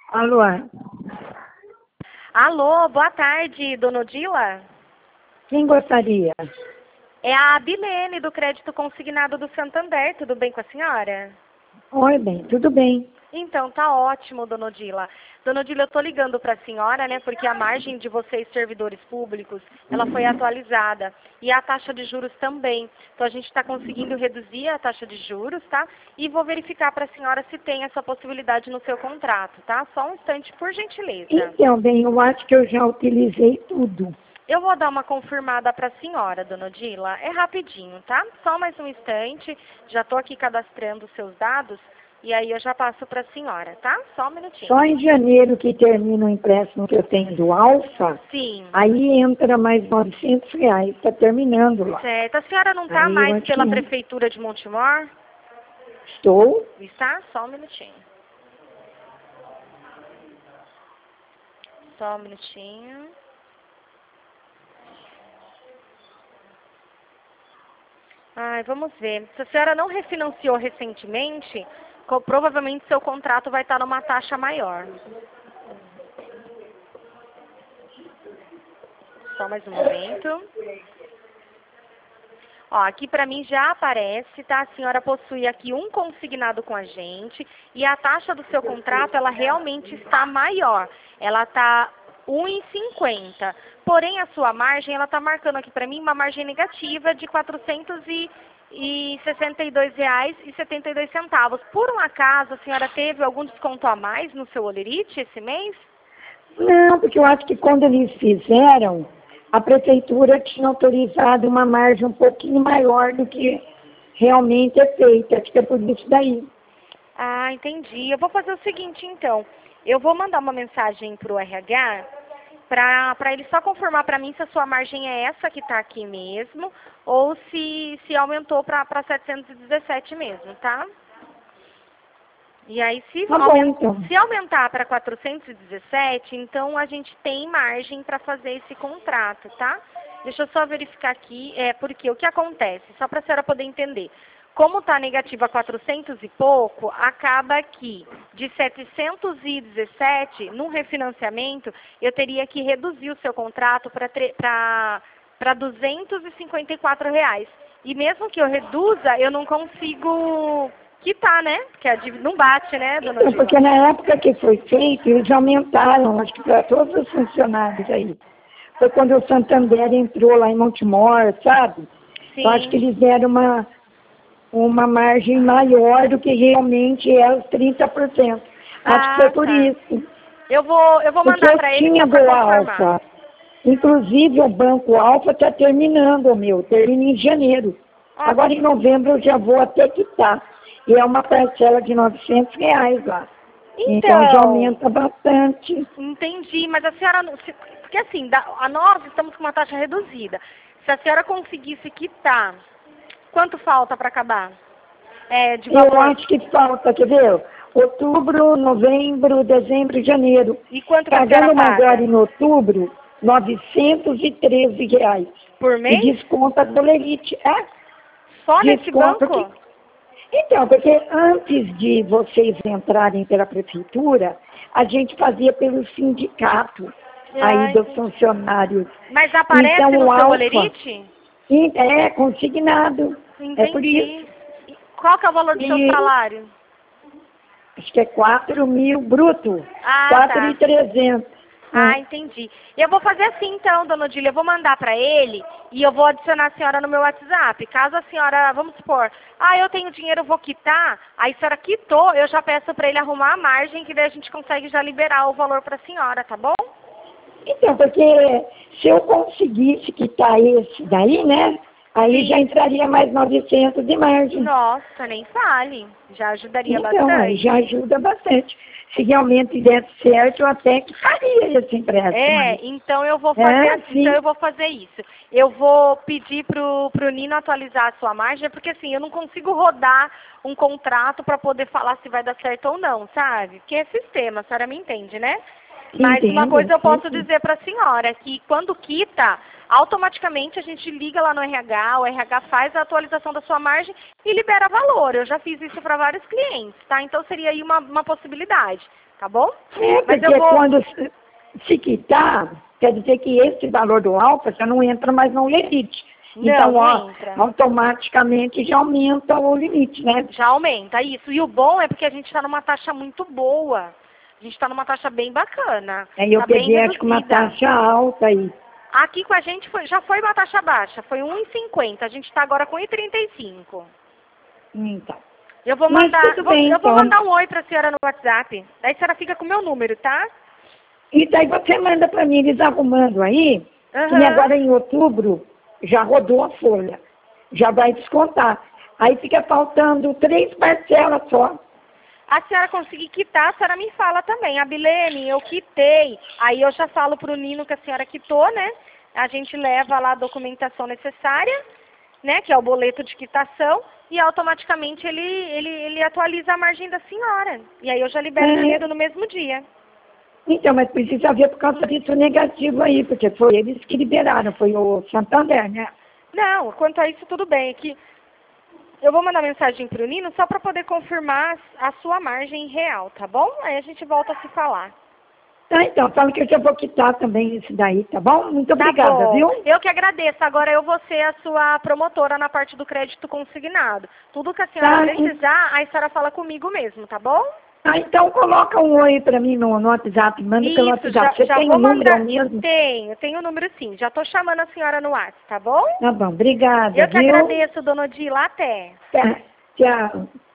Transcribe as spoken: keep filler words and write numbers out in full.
Alô? Alô, boa tarde, dona Odila? Quem gostaria? É a Bilene, do Crédito Consignado do Santander. Tudo bem com a senhora? Oi, bem, tudo bem. Então, tá ótimo, dona Odila. Dona Odila, eu tô ligando para a senhora, né, porque a margem de vocês, servidores públicos, ela foi atualizada. E a taxa de juros também. Então, a gente está conseguindo reduzir a taxa de juros, tá? E vou verificar para a senhora se tem essa possibilidade no seu contrato, tá? Só um instante, por gentileza. Então, bem, eu acho que eu já utilizei tudo. Eu vou dar uma confirmada para a senhora, dona Odila. É rapidinho, tá? Só mais um instante. Já estou aqui cadastrando os seus dados. E aí eu já passo para a senhora, tá? Só um minutinho. Só em janeiro que termina o empréstimo que eu tenho do Alfa, Sim. aí entra mais novecentos reais, está terminando lá. Certo. A senhora não está Aí eu mais acho pela que- prefeitura de Montemor? Estou, Está? Só um minutinho. Só um minutinho. Ai, vamos ver. Se a senhora não refinanciou recentemente, co- provavelmente seu contrato vai estar numa taxa maior. Só mais um momento. Ó, aqui para mim já aparece, tá? A senhora possui aqui um consignado com a gente e a taxa do seu contrato, ela realmente está maior. Ela está um e cinquenta. Porém, a sua margem, ela está marcando aqui para mim uma margem negativa de quatrocentos e sessenta e dois reais e setenta e dois centavos. Por um acaso, a senhora teve algum desconto a mais no seu Olerite esse mês? não, porque eu acho que quando eles fizeram, a prefeitura tinha autorizado uma margem um pouquinho maior do que realmente é feita. Acho que é por isso daí. Ah, entendi. Eu vou fazer o seguinte, então. Eu vou mandar uma mensagem para o R H para ele só confirmar para mim se a sua margem é essa que está aqui mesmo ou se, se aumentou para setecentos e dezessete mesmo, tá? E aí, se, Tá bom, aumen- então. se aumentar para quatrocentos e dezessete, então a gente tem margem para fazer esse contrato, tá? Deixa eu só verificar aqui, é, porque o que acontece, só para a senhora poder entender. Como está negativa quatrocentos e pouco, acaba que de setecentos e dezessete, num refinanciamento, eu teria que reduzir o seu contrato para duzentos e cinquenta e quatro reais. E mesmo que eu reduza, eu não consigo quitar, né? Porque a dívida não bate, né, dona Então, Odila? porque na época que foi feito, eles aumentaram, acho que para todos os funcionários aí. Foi quando o Santander entrou lá em Montemor, sabe? Sim. Eu acho que eles deram uma, uma margem maior do que realmente é os trinta por cento. Acho que foi Ah, por tá. isso. Eu vou, eu vou Porque mandar eu para ele tinha só para do confirmar. Alfa. Inclusive o Banco Alfa está terminando o meu, termina em janeiro. Ah, Agora em novembro eu já vou até quitar. E é uma parcela de novecentos reais lá. Então já então, aumenta bastante. entendi, mas a senhora, não- se- porque assim, da- a nós estamos com uma taxa reduzida. Se a senhora conseguisse quitar, quanto falta para acabar? É, de Eu valor. acho que falta, quer ver? Outubro, novembro, dezembro e janeiro. E quanto que a Pagando senhora uma paga? agora em outubro, novecentos e treze reais. Por E mês? desconta do Lerite. É? Só nesse Desconta banco? que... Então, porque antes de vocês entrarem pela prefeitura, a gente fazia pelo sindicato aí Ah, dos entendi. funcionários. Mas aparece Então, no o seu Alfa Olerite? é consignado. É por isso. Entendi. E qual que é o valor do seu E salário? acho que é quatro mil bruto. Ah, quatro mil tá. e trezentos. Ah, entendi. Eu vou fazer assim então, dona Odília, eu vou mandar para ele e eu vou adicionar a senhora no meu WhatsApp. Caso a senhora, vamos supor, ah, eu tenho dinheiro, eu vou quitar, aí a senhora quitou, eu já peço para ele arrumar a margem, que daí a gente consegue já liberar o valor para a senhora, tá bom? Então, porque se eu conseguisse quitar esse daí, né? Aí Sim. já entraria mais novecentos de margem. Nossa, nem fale. Já ajudaria Então, aí bastante. já ajuda bastante. Se realmente desse certo, eu até que faria esse empréstimo. É, aí. então eu vou fazer, É, sim. então eu vou fazer isso. Eu vou pedir pro, pro Nino atualizar a sua margem, porque assim, eu não consigo rodar um contrato para poder falar se vai dar certo ou não, sabe? Porque é sistema, a senhora me entende, né? Mas uma Entendo, coisa eu sim, posso sim. dizer para a senhora, que quando quita, automaticamente a gente liga lá no R H, o R H faz a atualização da sua margem e libera valor. Eu já fiz isso para vários clientes, tá? Então seria aí uma, uma possibilidade, tá bom? É, Mas porque eu vou... quando se, se quitar, quer dizer que esse valor do alfa já não entra mais no limite. Não, então, não ó, entra. automaticamente já aumenta o limite, né? Já aumenta, isso. E o bom é porque a gente está numa taxa muito boa. A gente está numa taxa bem bacana. Aí eu tá bem peguei, acho que uma reduzida. taxa alta aí. Aqui com a gente foi, já foi uma taxa baixa, foi um e cinquenta. A gente está agora com um e trinta e cinco. Então. Eu vou Mas mandar, tudo vou, bem, eu vou então. mandar um oi para a senhora no WhatsApp. Daí a senhora fica com o meu número, tá? E daí você manda para mim, eles arrumando aí, Aham. e agora em outubro já rodou a folha. Já vai descontar. Aí fica faltando três parcelas só. A senhora conseguir quitar, a senhora me fala também. A Bilene, eu quitei. Aí eu já falo pro Nino que a senhora quitou, né? A gente leva lá a documentação necessária, né? Que é o boleto de quitação. E automaticamente ele, ele, ele atualiza a margem da senhora. E aí eu já libero É. o dinheiro no mesmo dia. Então, mas precisa ver por causa disso negativo aí, porque foi eles que liberaram, foi o Santander, né? Não, quanto a isso tudo bem. É que eu vou mandar mensagem pro Nino só para poder confirmar a sua margem real, tá bom? Aí a gente volta a se falar. Tá, então, fala que eu já vou quitar também isso daí, tá bom? Muito Tá obrigada, bom. viu? Eu que agradeço. Agora eu vou ser a sua promotora na parte do crédito consignado. Tudo que a senhora Tá, precisar, a senhora fala comigo mesmo, tá bom? Ah, então coloca um oi pra mim no, no WhatsApp, manda pelo Isso, já, WhatsApp. Você já tem vou o número mandar. mesmo? Tenho, tenho o número sim. Já tô chamando a senhora no WhatsApp, tá bom? Tá bom, obrigada, Eu que viu? agradeço, dona Odila. Até. Tá, tchau.